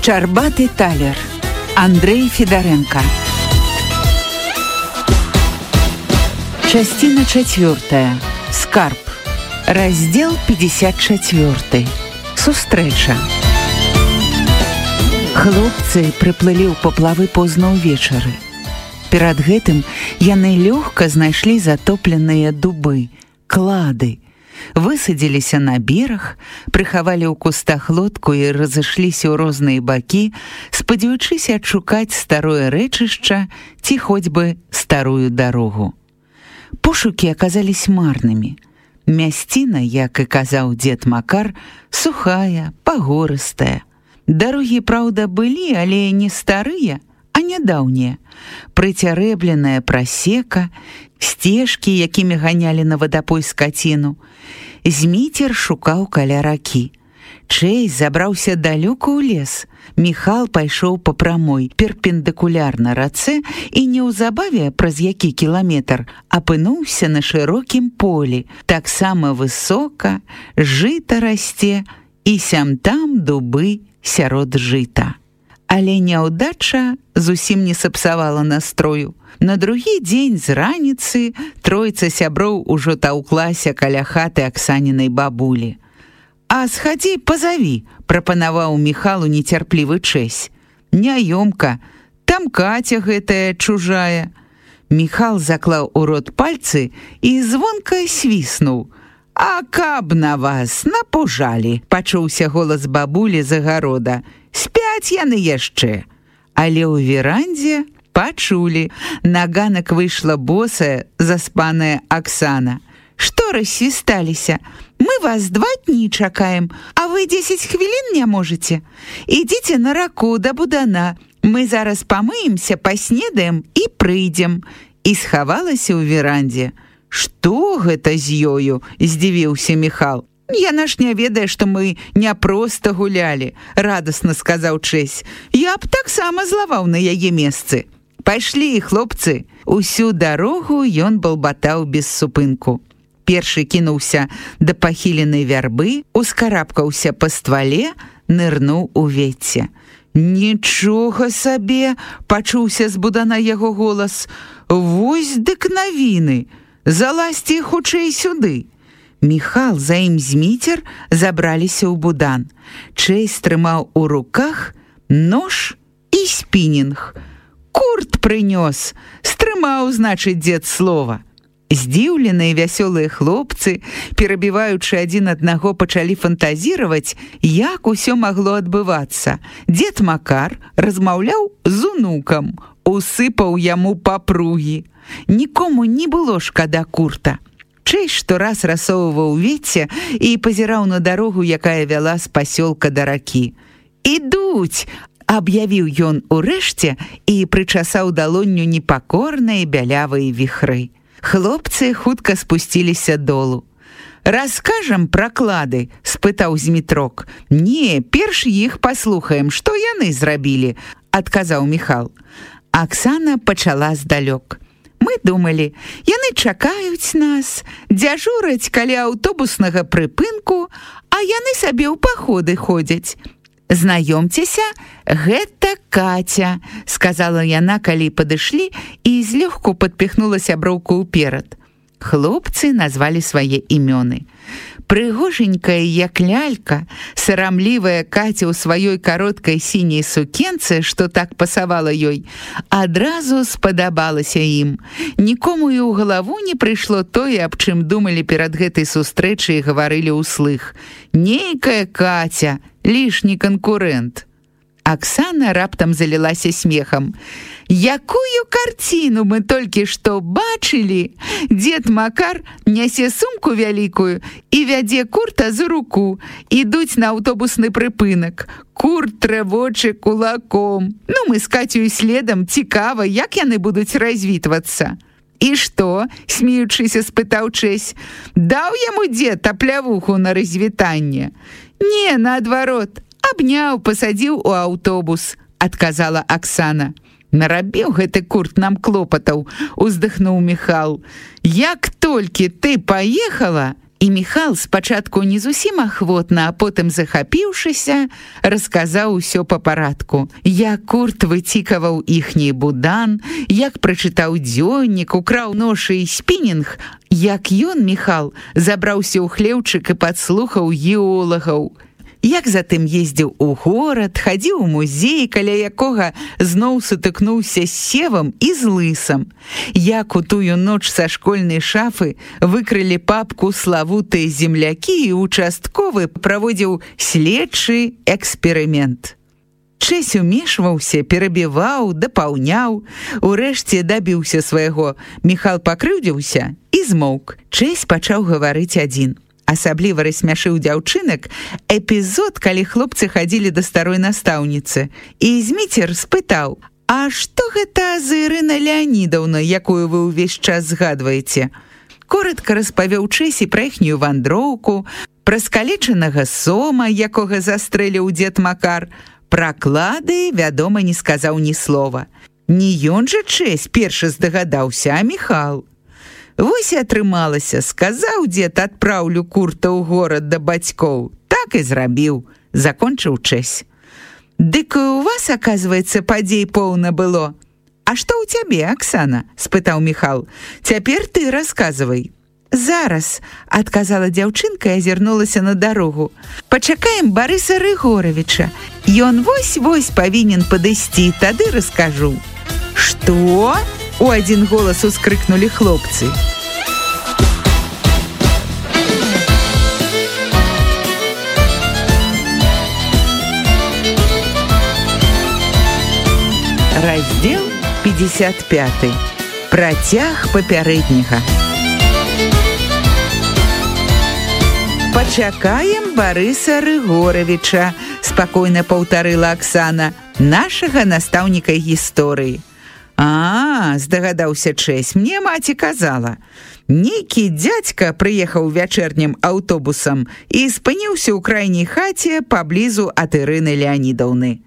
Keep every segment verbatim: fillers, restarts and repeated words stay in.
Шчарбаты талер. Андрей Федоренко. Частина четвертая. Скарб. Раздел пятьдесят четыре. Сустрэча. Хлопцы прыплылі ў паплавы позна ўвечары. Перад гэтым яны лёгка знайшлі затопленыя дубы, клады, высадзіліся на бераг, прыхавалі ў кустах лодку і разышліся ў розныя бакі, спадзяючыся адшукаць старое рэчышча ці хоць бы старую дарогу. Пошукі аказались марнымі. Мясціна, як і казаў дзед Макар, сухая, пагорыстая. Дарогі, праўда, былі, але не старыя, а нядаўнія. Прыцярэбленая прасека, сцежкі, якімі ганялі на вадапой скаціну. Зміцер шукаў каля ракі. Чэйз забраўся далёка ў лес. Міхал пайшоў па прамой, перпендыкулярна рацэ і неўзабаве, праз які кіламетр, апынуўся на шырокім полі. Таксама высока, жыта расце, і сям-там дубы сярод жыта. Але няўдача зусім не сапсавала настрою. На другі дзень з раніцы тройца сяброў ужо таўклася каля хаты Аксанінай бабулі. «А схадзі, пазаві», — прапанаваў Міхалу нецярплівы Чэсь. «Няёмка, там Каця гэтая чужая». Міхал заклаў у рот пальцы і звонка свіснуў. «А каб на вас напужалі», — пачуўся голас бабулі з агарода. «Спяць яны яшчэ». Але ў верандзе пачулі. На ганак выйшла босая, заспаная Аксана. «Што рассвісталіся? Мы вас два дні чакаем, а вы дзесяць хвілін не можаце? Ідзіце на раку да Будана. Мы зараз памыемся, паснедаем і прыйдзем». І схавалася ў верандзе. «Што гэта з ёю?» – здзівіўся Міхал. «Яна ж не ведае, што мы не проста гулялі», – радасна сказаў Чэсь. «Я б таксама злаваў на яе месцы». «Пайшлі, хлопцы!» Усю дарогу ён балбатаў без супынку. Першы кінуўся да пахіленай вярбы, ускарабкаўся па ствале, нырнуў у вецце. «Нічога сабе!» – пачуўся з Будана яго голас. «Вось дык навіны! Залазьце хутчэй сюды!» Міхал за ім Зміцер забраліся ў Будан. Чэйз трымаў у руках нож і спінінг. «Курт прынёс! Стрымаў, значыць, дзед слова!» Здзіўленыя вясёлыя хлопцы, перабіваючы адзін аднаго, пачалі фантазіраваць, як усё магло адбывацца. Дзед Макар размаўляў з унукам, усыпаў яму папругі. Нікому не было шкада Курта. Чэйз штораз расоўваў вецце і пазіраў на дарогу, якая вяла з пасёлка да ракі. «Ідуць!» – аб'явіў ён урэшце і прычасаў далонню непакорныя бялявыя віхры. Хлопцы хутка спусціліся долу. «Раскажам пра клады?» – спытаў Змітрок. «Не, перш іх паслухаем, што яны зрабілі», – адказаў Міхал. Аксана пачала здалёк. «Мы думалі, яны чакаюць нас, дзяжураць каля аўтобуснага прыпынку, а яны сабе ў паходы ходзяць. Знаёмцеся, гэта Каця», – сказала яна, калі падышлі, і злёгку падпіхнула сяброўку ўперад. Хлопцы назвалі свае імёны. Прыгоженькая, як лялька, сарамлівая Каця ў сваёй кароткай сіняй сукенцы, што так пасавала ёй, адразу спадабалася ім. Нікому і ў галаву не прыйшло тое, аб чым думалі перад гэтай сустрэчай і гаварылі ўслых. «Нейкая Каця, лішні канкурэнт». Аксана раптам залілася смехам. «Якую карціну мы толькі што бачылі! Дзед Макар нясе сумку вялікую і вядзе Курта за руку. Ідуць на аўтобусны прыпынак. Курт трэ вочы кулаком. Ну, мы з Кацёй следам, цікава, як яны будуць развітвацца». «І што?» – смеючыся спытаў Чэсь. «Даў яму дзед аплявуху на развітанне?» «Не, наадварот, абняў, пасадзіў у аўтобус», – адказала Аксана. «Нарабіў гэты Курт нам клопатаў», – уздыхнуў Міхал. «Як толькі ты паехала, І Міхал спачатку не зусім ахвотна, а потым захапіўшыся, расказаў усё па парадку. Як Курт выцікаваў іхні будан, як прачытаў дзённік, украў ношы і спінінг, як ён, Міхал, забраўся ў хлеўчык і падслухаў геолагаў. Як затым ездзіў у горад, хадзіў у музей, каля якога зноў сутыкнуўся з Севам і з Лысам. Як у тую ноч са школьнай шафы выкрылі папку славутыя землякі і участковы праводзіў следчы эксперымент. Чэсь умешваўся, перабіваў, дапаўняў, урэшце дабіўся свайго. Міхал пакрыўдзіўся і змоўк. Чэсь пачаў гаварыць адзін. Асабліва рассмяшыў дзяўчынак эпізод, калі хлопцы хадзілі да старой настаўніцы. І Зміцер спытаў: «А што гэта за Ірына Леанідаўна, якую вы ўвесь час згадваеце?» Коратка распавёў Чэсі пра іхнюю вандроўку, пра скалечанага сома, якога застрэліў дзед Макар. Пра клады, вядома, не сказаў ні слова. Не ён жа Чэсь першы здагадаўся, а Міхал. Вось і атрымалася, сказаў дзед, адпраўлю Курта ў горад да бацькоў. Так і зрабіў, закончыў Чэсь. Дык у вас, аказваецца, падзей поўна было. А што ў цябе, Аксана? Спытаў Міхал. Цяпер ты расказвай. Зараз, адказала дзяўчынка і азірнулася на дарогу. Пачакаем Барыса Рыгоравіча. Ён вось-вось павінен падысці, тады раскажу. Што? У адзін голас ускрыкнулі хлопцы. Раздзел пятьдесят пятый. Працяг папярэдняга. Пачакаем Барыса Рыгоравіча, спакойна паўтарыла Аксана, нашага настаўніка гісторыі. А, здагадаўся Чэсь, мне маці казала. Нейкі дзядзька прыехаў вячэрнім аўтобусам і спыніўся ў крайняй хаце паблізу ад Ірыны Леанідаўны.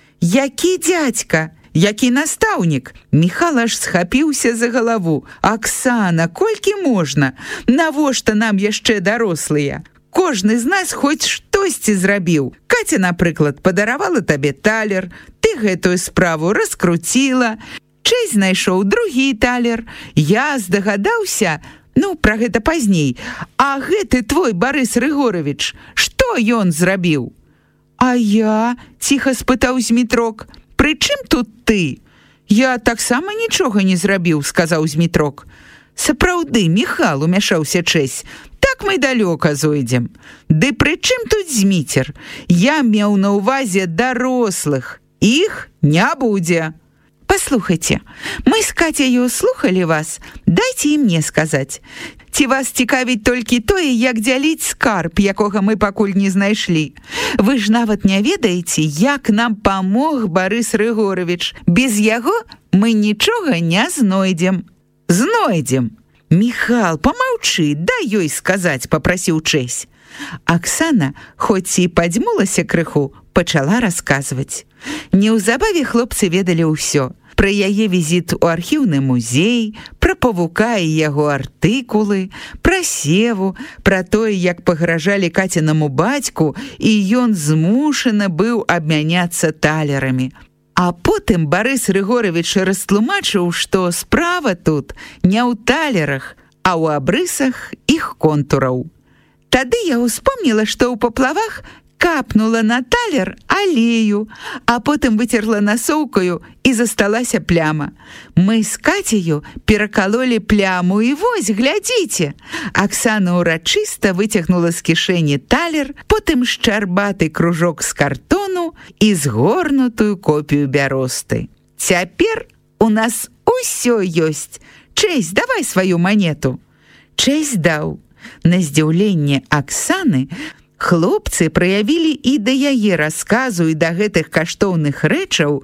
Які дзядзька? Які настаўнік? Міхал аж схапіўся за галаву. Аксана, колькі можна? Навошта нам яшчэ дарослыя? Кожны з нас хоць штосьці зрабіў. Каця, напрыклад, падаравала табе талер, ты гэтую справу раскруціла. Чэсь знайшоў другі талер. Я здагадаўся, ну, пра гэта пазней. А гэты твой Барыс Рыгоравіч, што ён зрабіў? А я? Ціха спытаў Змітрок. Пры чым тут ты? Я таксама нічога не зрабіў, сказаў Змітрок. Сапраўды, Міхал, умяшаўся Чэсь. Так мы далёка зойдзем. Ды пры чым тут Зміцер? Я меў на ўвазе дарослых. Іх не будзе. Послухайте, мы с Катяю слухали вас, дайте і мне сказаць. Ці вас цікавіць толькі тое, як дзяліць скарб, якога мы пакуль не знайшлі. Вы ж нават не ведаеце, як нам памог Барыс Рыгоравіч. Без яго мы нічога не знойдзем. Знойдзем. Міхал, помаўчы, дай ёй сказаць, папрасіў Чэсь. Аксана, хоць і падзьмулася крыху, пачала расказваць. Неўзабаве хлопцы ведалі ўсё. Пра яе візіт у архіўны музей, пра павука і яго артыкулы, пра Севу, пра тое, як пагражалі Кацінаму бацьку, і ён змушаны быў абмяняцца талерамі. А потым Барыс Рыгоравіч растлумачыў, што справа тут не ў талерах, а ў абрысах іх контураў. Тады я ўспомніла, што ў паплавах капнула на талер алею, а потым выцерла насоўкаю і засталася пляма. Мы з Кацею перакалолі пляму і вось, глядзіце. Аксана урачыста выцягнула з кішэні талер, потым шчарбаты кружок з картону і згорнутую копію бяросты. Цяпер у нас усё ёсць. Чэсь, давай сваю манету. Чэсь даў. На здзіўленне Аксаны хлопцы праявілі і да яе расказу і да гэтых каштоўных рэчаў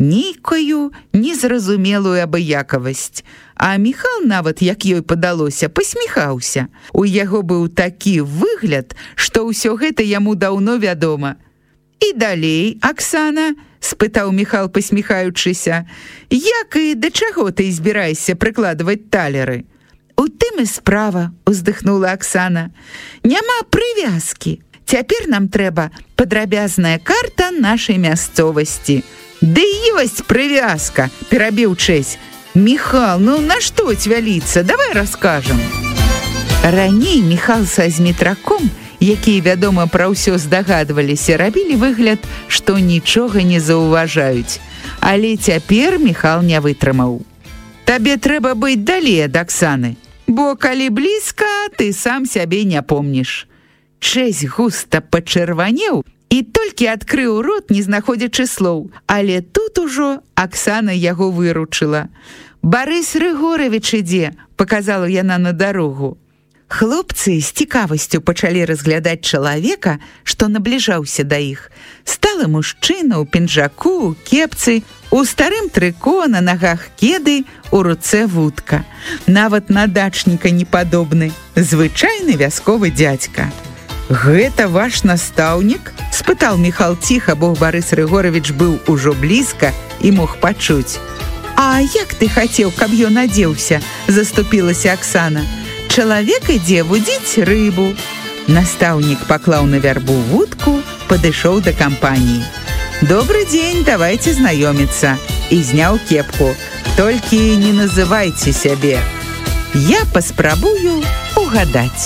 нейкую незразумелую абыякавасць. А Міхал нават, як ёй падалося, пасміхаўся. У яго быў такі выгляд, што ўсё гэта яму даўно вядома. І далей, Аксана, спытаў Міхал, пасміхаючыся, як і да чаго ты збіраешся прыкладваць талеры? У тым і справа, уздыхнула Аксана. Няма прывязкі. Цяпер нам трэба падрабязная карта нашай мясцовасці. Ды ёсць прывязка, перабіў Чэсь. Міхал, ну на што цвяліцца? Давай раскажам. Раней Міхал са Змітраком, якія, вядома, пра ўсё здагадваліся, рабілі выгляд, што нічога не заўважаюць. Але цяпер Міхал не вытрымаў. Табе трэба быць далей ад Аксаны, бо калі блізка, ты сам сябе не помніш. Чэсь густа пачырванеў і толькі адкрыў рот, не знаходзячы слоў. Але тут ужо Аксана яго выручыла. «Барыс Рыгоравіч ідзе», – паказала яна на дарогу. Хлопцы з цікавасцю пачалі разглядаць чалавека, што набліжаўся да іх. Сталы мужчына ў пінжаку, у кепцы, у старым трыко, на нагах кеды, у руцэ вудка. Нават на дачніка не падобны, звычайны вясковы дзядзька. «Гэта ваш настаўнік?» – спытаў Міхал ціха, бо Барыс Рыгоравіч быў ужо блізка і мог пачуць. «А як ты хацеў, каб ён адзеўся?» – заступілася Аксана. «Чалавек ідзе вудзіць рыбу». Настаўнік паклаў на вярбу вудку, падышоў да кампаніі. «Добры дзень, давайце знаёміцца», і зняў кепку. «Толькі не называйце сябе. Я паспрабую угадаць».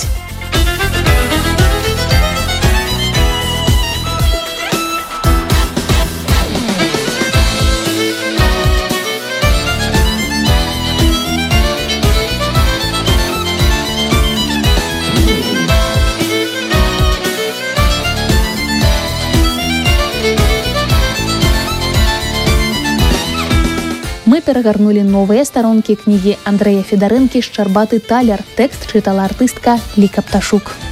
Мы перагарнулі новыя старонкі кнігі Андрэя Федарэнкі «Шчарбаты талер». Тэкст чытала артыстка Ліка Пташук.